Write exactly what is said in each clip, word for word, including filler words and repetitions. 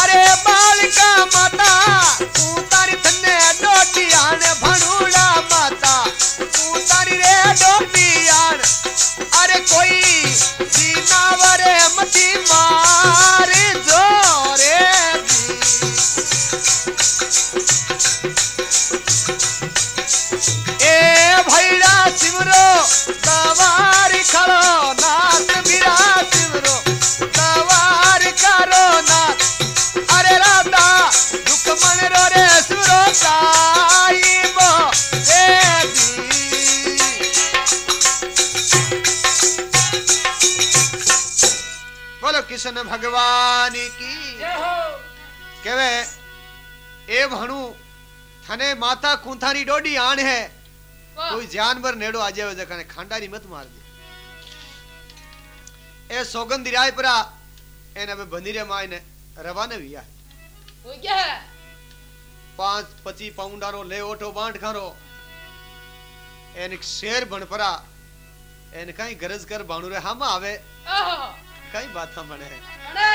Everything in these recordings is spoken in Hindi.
अरे बालिका माता उतारी थने डोटियान भणुड़ा माता उतारी रे डोटियान अरे कोई जीनावरे मती मार जोरे ए भैया सिमरो दवारी खड़ो नाथ बिरा सिमरो दवारी करो नाथ अरे राधा दुख मन रो रे सुरो साईबो देवी बोलो कृष्ण भगवान की जय हो। केवे ए भणु थने माता कुंथारी डोडी आण है कोई जानवर नेड़ो आ जावे जकने खांडारी मत मार दे ए सौगंधी राय परा एने बे बंदीरे मायने रवाने हुआ हो क्या है पांच पच्चीस पाउंडारो ले ओटो बांट खारो एन शेर बन परा एन कई गरज कर बाणु रे हम आवे ओहो कई बाता बने अरे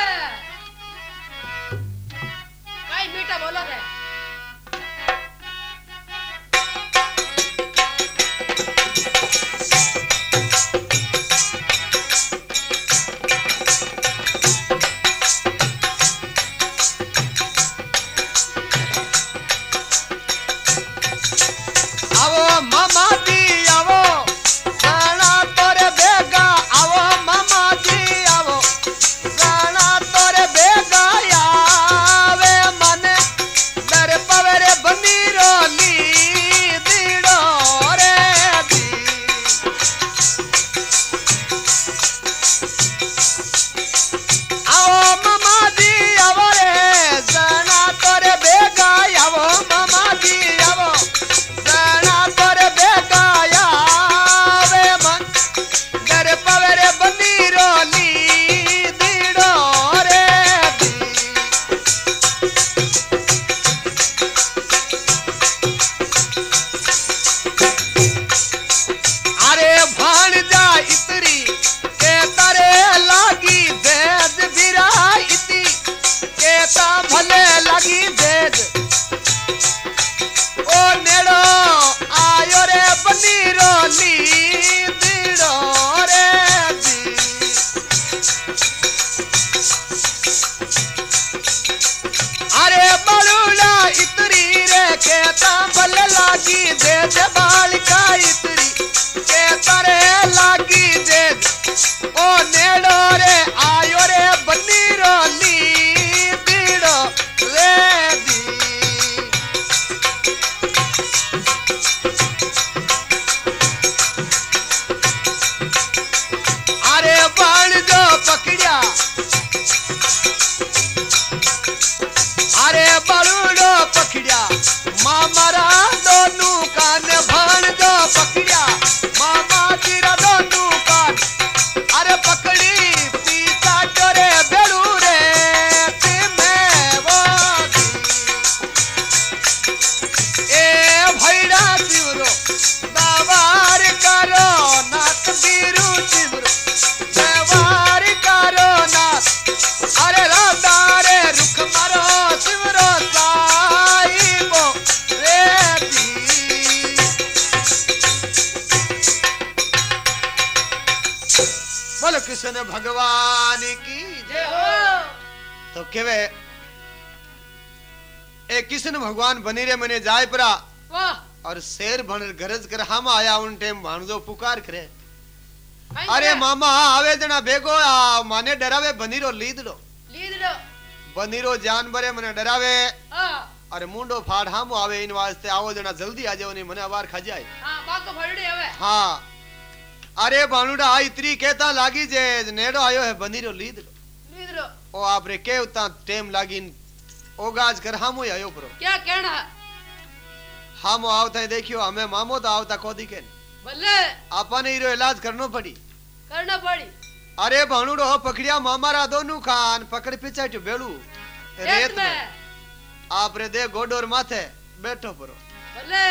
काई मीठा बोलो रे कृष्ण भगवान की जय हो। तो केवे ए कृष्ण भगवान बनी रे मने जाय परा वाह और शेर बन गरज कर हम आया उन टाइम भाणजो पुकार करे आई अरे है। मामा आवे जना बेगो आ माने डरावे बनीरो लीद लो लीद लो बनीरो जानवरे मने डरावे हां अरे मुंडो फाड़ हम आवे इन वास्ते आवो जना जल्दी आ जाओ नहीं मने अवार खा जाए हां बाको फड़ड़े हवे हां अरे बानुडा आ इतरी कहता लागी जे नेड़ो आयो है बनीरो लीद लो लीद लो ओ आपरे के उता टाइम लागिन ओगाज कर हम आयो परो क्या कहना हम आवता है देखियो हमें मामो तो आवता को दिखे भले आपने इरो इलाज करनो पड़ी करना पड़ी अरे भाणुडो पकड़िया मामारा दोनों खान पकड़ पिछा बेड़ू रेत में आप रे दे गोडोर माथे बैठो परो भले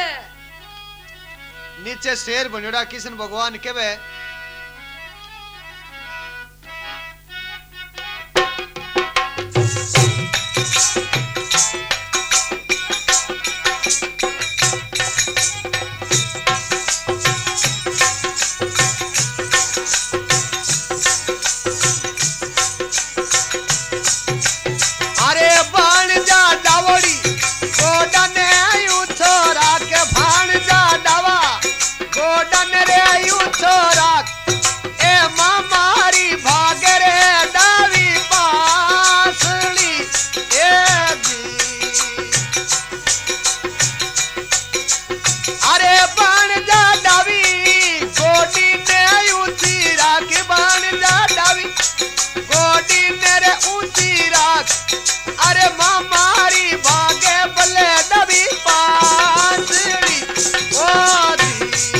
नीचे शेर बनोड़ा कृष्ण भगवान केवे छोरा ए मामारी भागरे डावी पासली ए जी अरे बन जा डावी गोडी ने ऊंची राख बन जा डावी गोडी ने रे ऊंची राख अरे मामारी भागे बले डावी पासली ओ जी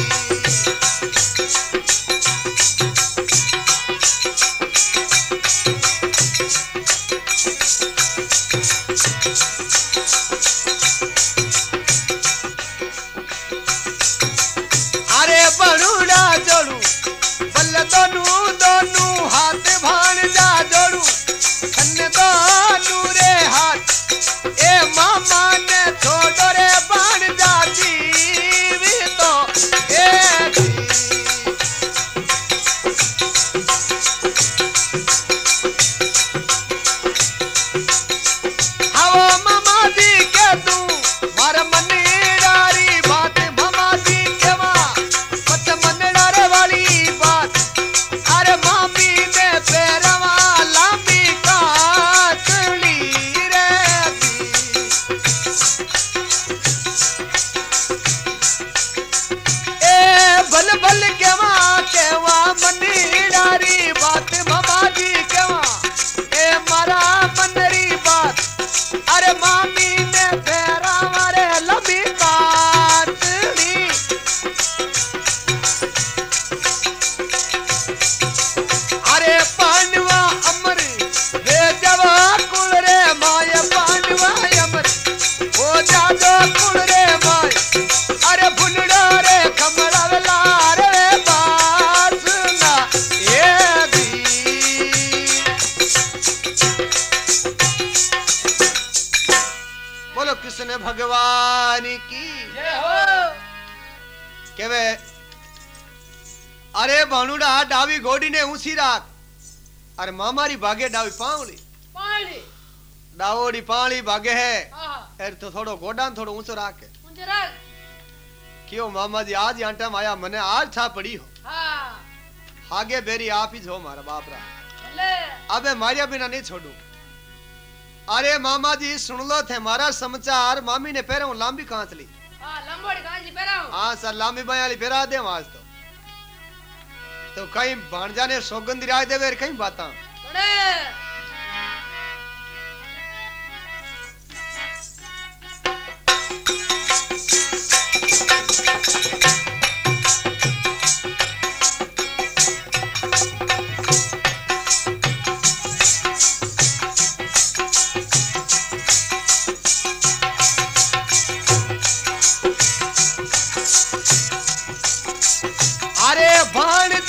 अरे बड़ूड़ा जोड़ू बल्ले दोनू दोनू हाथ भाण जा जोड़ू खन्ने दोनू रे हाथ ए मामा ने छोड़ो रे बाण जा जीवी तो ए जी आओ मामा जी के तू मार मनीरारी बात मामा जी के मां पत मनडारे वाली बात अरे मामी ने पैरवा लांबी कातली रे ए बल बल के मां केवा मनीरारी बात मामा जी के मां ए मारा मनरी बात अरे मामी ने पैरा मारे लंबी कातली अरे पांडवा अमर वे जवा कुल रे माय पांडवा अमर ओ जादो कुल रे माय अरे भुनड़ा रे कमला वेला रे बासना ए भी बोलो कृष्ण भगवान की जय हो केवे अरे भानुड़ा डावी घोड़ी ने ऊंची राख अरे मामारी भागे डावी पावली पाणी डावोड़ी पाली भागे है हां एर तो थोड़ो गोडा थोड़ो ऊंचो राखे मुझे रख क्यों मामा जी आज आंटा माया मने आज छा पड़ी हो हां आगे बेरी आप ही जो मारा बाप रा भले अबे मारिया बिना नहीं छोड़ू अरे मामा जी सुन लो थे मारा समाचार मामी ने पैरों लांबी कांच ली हां लंबोड़ी कांजी पेराऊं हाँ सर लांबी बयाली फेरा दे आज तो तो कहीं भाणजा ने सौगंधी राय देवे कहीं बाता बड़े अरे भाण